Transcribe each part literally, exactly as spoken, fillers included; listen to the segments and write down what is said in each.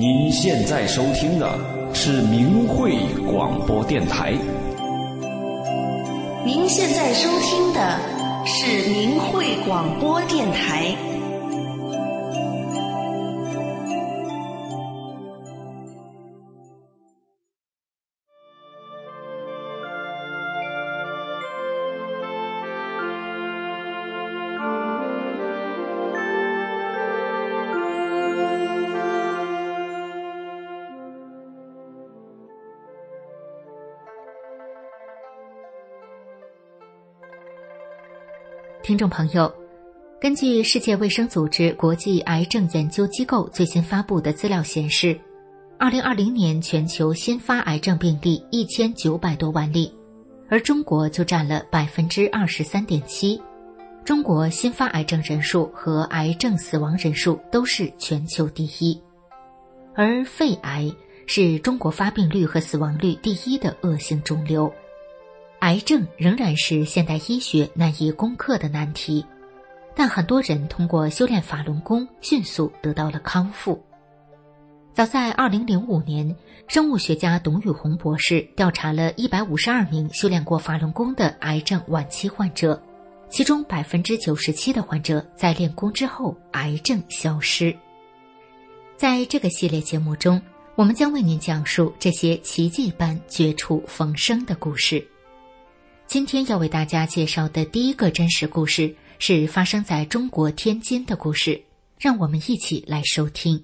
您现在收听的是明慧广播电台。 您现在收听的是明慧广播电台。 听众朋友，根据世界卫生组织国际癌症研究机构最新发布的资料显示，二零二零年全球新发癌症病例一千九百多万例，而中国就占了 百分之二十三点七。 中国新发癌症人数和癌症死亡人数都是全球第一。而肺癌是中国发病率和死亡率第一的恶性肿瘤。癌症仍然是现代医学难以攻克的难题，但很多人通过修炼法轮功迅速得到了康复。早在二零零五年，生物学家董宇红博士调查了一百五十二名修炼过法轮功的癌症晚期患者，其中 百分之九十七 的患者在练功之后癌症消失。在这个系列节目中，我们将为您讲述这些奇迹般绝处逢生的故事。今天要为大家介绍的第一个真实故事是发生在中国天津的故事，让我们一起来收听。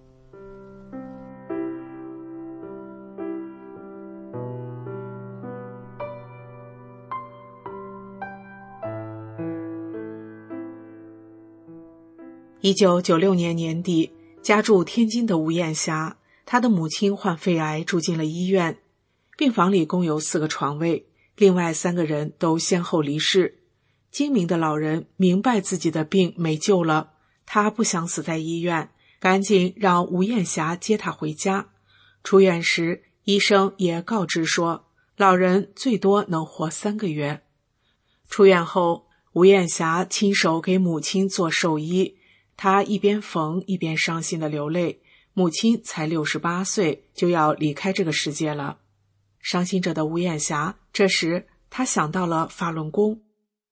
一九九六年年底，家住天津的吴艳霞，她的母亲患肺癌住进了医院，病房里共有四个床位，另外三个人都先后离世。精明的老人明白自己的病没救了，他不想死在医院，赶紧让吴艳霞接他回家。出院时，医生也告知说，老人最多能活三个月。出院后，吴艳霞亲手给母亲做寿衣，她一边缝一边伤心地流泪。母亲才六十八岁，就要离开这个世界了。伤心着的吴艳霞，这时她想到了法轮功。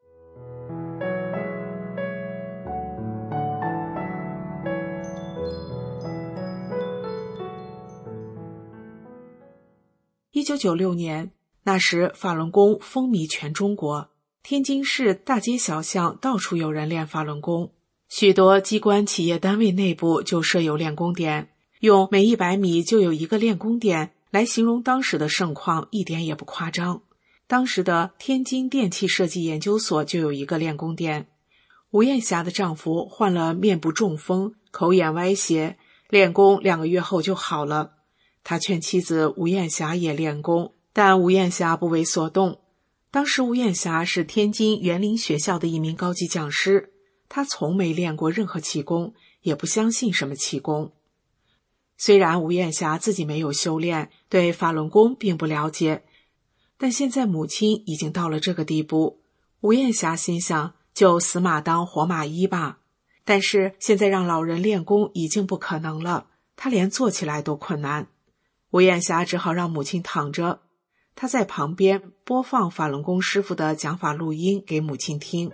一九九六年，那时法轮功风靡全中国，天津市大街小巷到处有人练法轮功，许多机关企业单位内部就设有练功点，用每一百米就有一个练功点来形容当时的盛况一点也不夸张。当时的天津电气设计研究所就有一个练功点。吴艳霞的丈夫患了面部中风，口眼歪斜，练功两个月后就好了。他劝妻子吴艳霞也练功，但吴艳霞不为所动。当时吴艳霞是天津园林学校的一名高级讲师，她从没练过任何气功，也不相信什么气功。虽然吴艳霞自己没有修炼，对法轮功并不了解，但现在母亲已经到了这个地步，吴艳霞心想，就死马当活马医吧。但是现在让老人练功已经不可能了，她连坐起来都困难。吴艳霞只好让母亲躺着，她在旁边播放法轮功师傅的讲法录音给母亲听。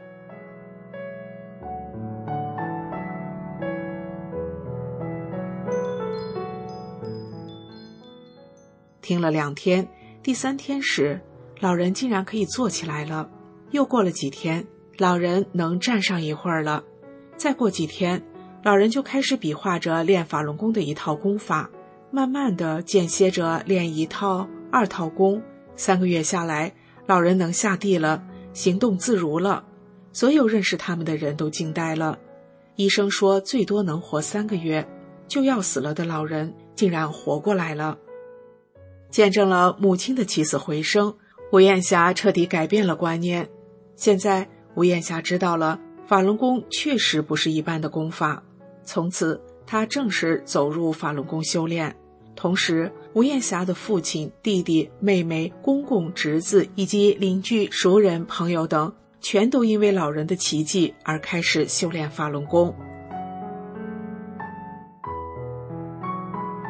听了两天，第三天时，老人竟然可以坐起来了。又过了几天，老人能站上一会儿了。再过几天，老人就开始比划着练法轮功的一套功法，慢慢的间歇着练一套、二套功。三个月下来，老人能下地了，行动自如了。所有认识他们的人都惊呆了。医生说最多能活三个月，就要死了的老人竟然活过来了。见证了母亲的起死回生，吴艳霞彻底改变了观念。现在吴艳霞知道了，法轮功确实不是一般的功法。从此她正式走入法轮功修炼。同时，吴艳霞的父亲、弟弟、妹妹、公公、侄子以及邻居、熟人、朋友等，全都因为老人的奇迹而开始修炼法轮功。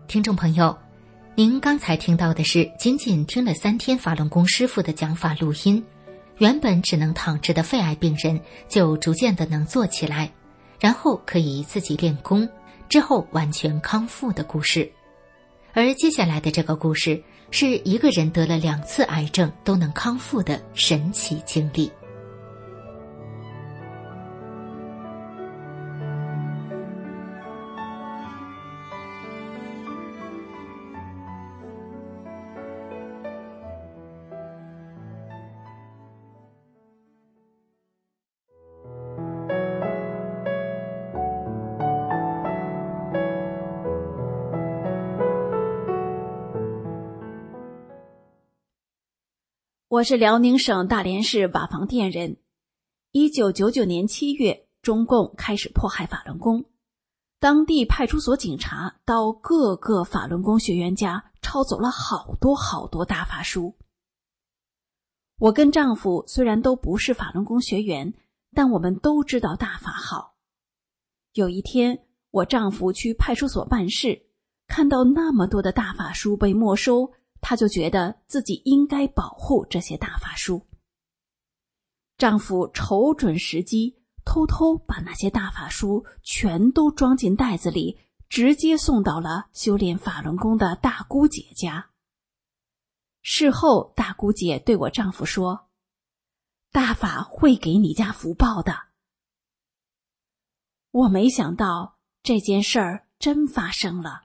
听众朋友，您刚才听到的是仅仅听了三天法轮功师傅的讲法录音，原本只能躺着的肺癌病人就逐渐的能坐起来，然后可以自己练功，之后完全康复的故事。而接下来的这个故事是一个人得了两次癌症都能康复的神奇经历。 我是辽宁省大连市瓦房店人。一九九九年七月，中共开始迫害法轮功，当地派出所警察到各个法轮功学员家抄走了好多好多大法书。我跟丈夫虽然都不是法轮功学员，但我们都知道大法好。有一天，我丈夫去派出所办事，看到那么多的大法书被没收，他就觉得自己应该保护这些大法书。丈夫瞅准时机，偷偷把那些大法书全都装进袋子里，直接送到了修炼法轮功的大姑姐家。事后，大姑姐对我丈夫说：“大法会给你家福报的。”我没想到这件事儿真发生了。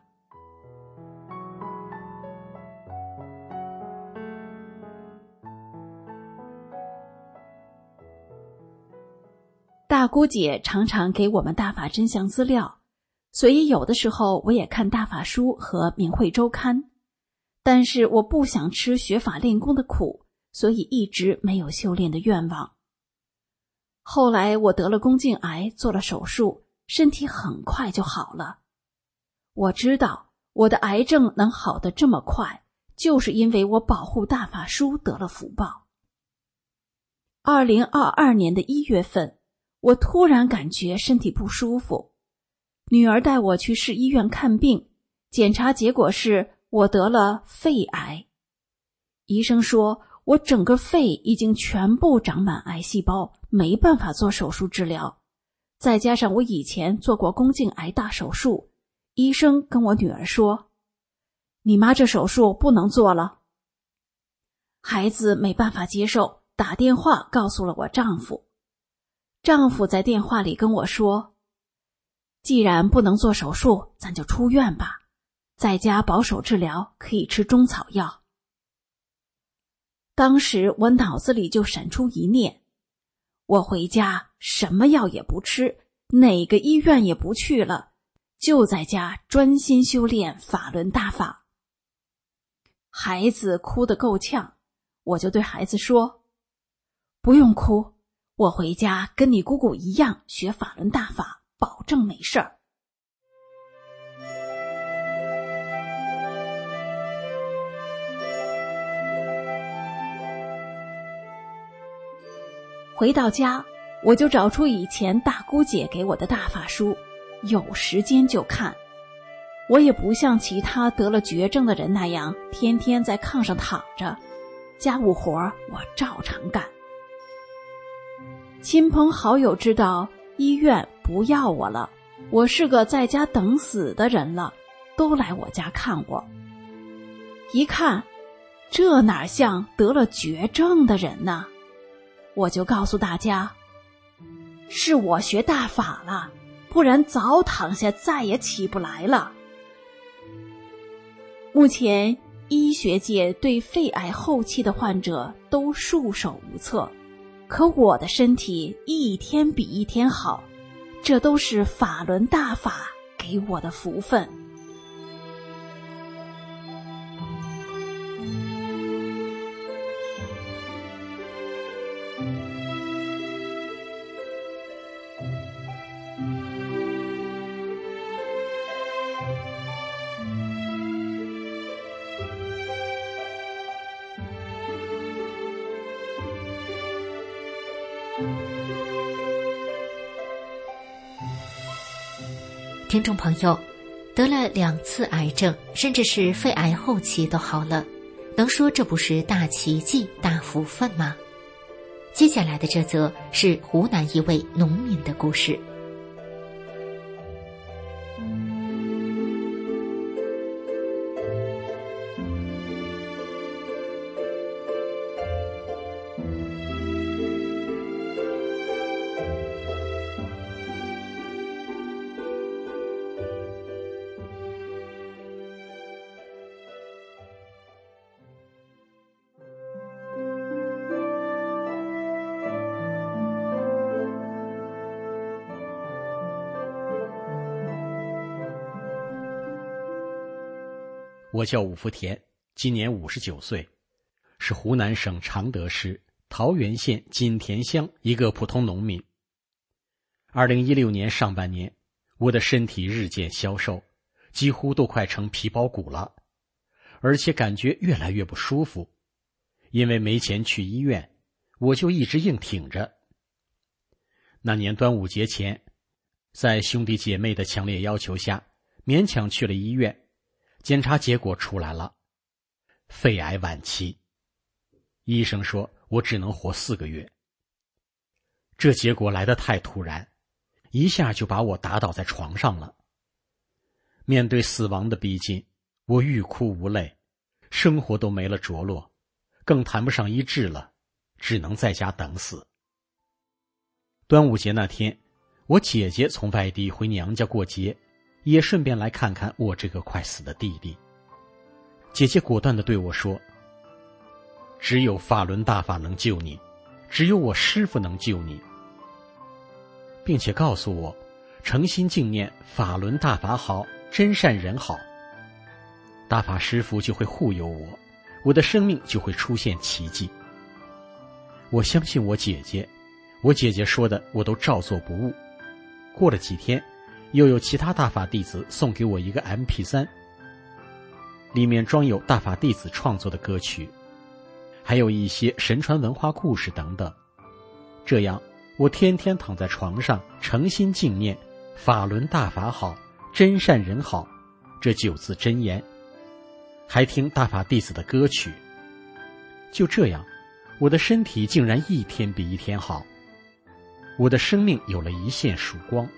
大姑姐常常给我们大法真相资料，所以有的时候我也看大法书和明慧周刊。但是我不想吃学法练功的苦，所以一直没有修炼的愿望。后来我得了宫颈癌，做了手术，身体很快就好了。我知道我的癌症能好得这么快，就是因为我保护大法书得了福报。二零二二年的一月份，我突然感觉身体不舒服，女儿带我去市医院看病，检查结果是我得了肺癌。医生说我整个肺已经全部长满癌细胞，没办法做手术治疗。再加上我以前做过宫颈癌大手术，医生跟我女儿说：“你妈这手术不能做了。”孩子没办法接受，打电话告诉了我丈夫。丈夫在电话里跟我说：“既然不能做手术，咱就出院吧，在家保守治疗，可以吃中草药。”当时我脑子里就闪出一念，我回家什么药也不吃，哪个医院也不去了，就在家专心修炼法轮大法。孩子哭得够呛，我就对孩子说：“不用哭，我回家跟你姑姑一样学法轮大法，保证没事儿。”回到家，我就找出以前大姑姐给我的大法书，有时间就看。我也不像其他得了绝症的人那样天天在炕上躺着，家务活我照常干。亲朋好友知道医院不要我了，我是个在家等死的人了，都来我家看我。一看，这哪像得了绝症的人呢？我就告诉大家，是我学大法了，不然早躺下再也起不来了。目前医学界对肺癌后期的患者都束手无策，可我的身体一天比一天好，这都是法轮大法给我的福分。 听众朋友， 得了两次癌症，甚至是肺癌后期都好了，能说这不是大奇迹、大福分吗？接下来的这则是湖南一位农民的故事。 我叫武福田，今年五十九岁，是湖南省常德市桃源县锦田乡一个普通农民。二零一六年上半年，我的身体日渐消瘦，几乎都快成皮包骨了，而且感觉越来越不舒服。因为没钱去医院，我就一直硬挺着。那年端午节前，在兄弟姐妹的强烈要求下，勉强去了医院。检查结果出来了，肺癌晚期。医生说我只能活四个月。这结果来得太突然，一下就把我打倒在床上了。面对死亡的逼近，我欲哭无泪，生活都没了着落，更谈不上医治了，只能在家等死。端午节那天，我姐姐从外地回娘家过节，也顺便来看看我这个快死的弟弟。姐姐果断地对我说，只有法轮大法能救你，只有我师父能救你，并且告诉我诚心敬念法轮大法好，真善人好，大法师父就会护佑我，我的生命就会出现奇迹。我相信我姐姐，我姐姐说的我都照做不误。过了几天，又有其他大法弟子送给我一个 M P 三， 里面装有大法弟子创作的歌曲，还有一些神传文化故事等等。这样我天天躺在床上诚心敬念法轮大法好，真善人好这九字真言，还听大法弟子的歌曲。就这样，我的身体竟然一天比一天好，我的生命有了一线曙光。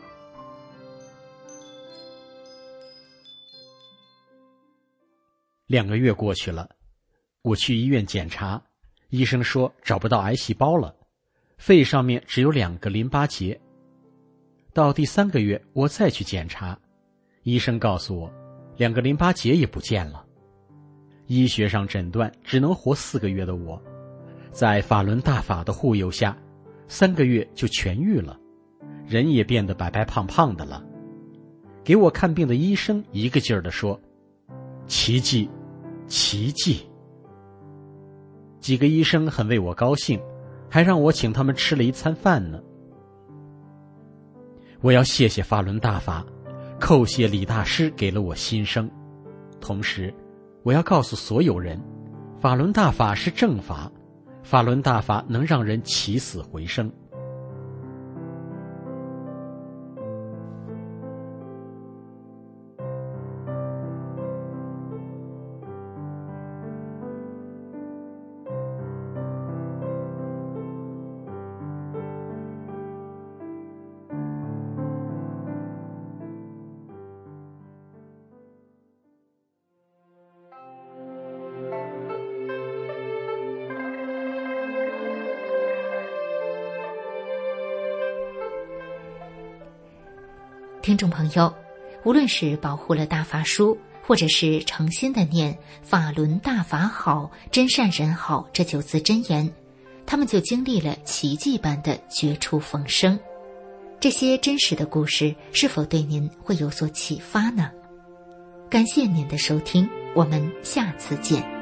两个月过去了，我去医院检查，医生说找不到癌细胞了，肺上面只有两个淋巴结。到第三个月我再去检查，医生告诉我两个淋巴结也不见了。医学上诊断只能活四个月的我，在法轮大法的护佑下，三个月就痊愈了，人也变得白白胖胖的了。给我看病的医生一个劲儿地说，奇迹奇迹。几个医生很为我高兴，还让我请他们吃了一餐饭呢。我要谢谢法轮大法，叩谢李大师给了我新生。同时我要告诉所有人，法轮大法是正法，法轮大法能让人起死回生。 听众朋友，无论是保护了大法书，或者是诚心的念法轮大法好，真善人好这九字真言，他们就经历了奇迹般的绝处逢生。这些真实的故事是否对您会有所启发呢？感谢您的收听，我们下次见。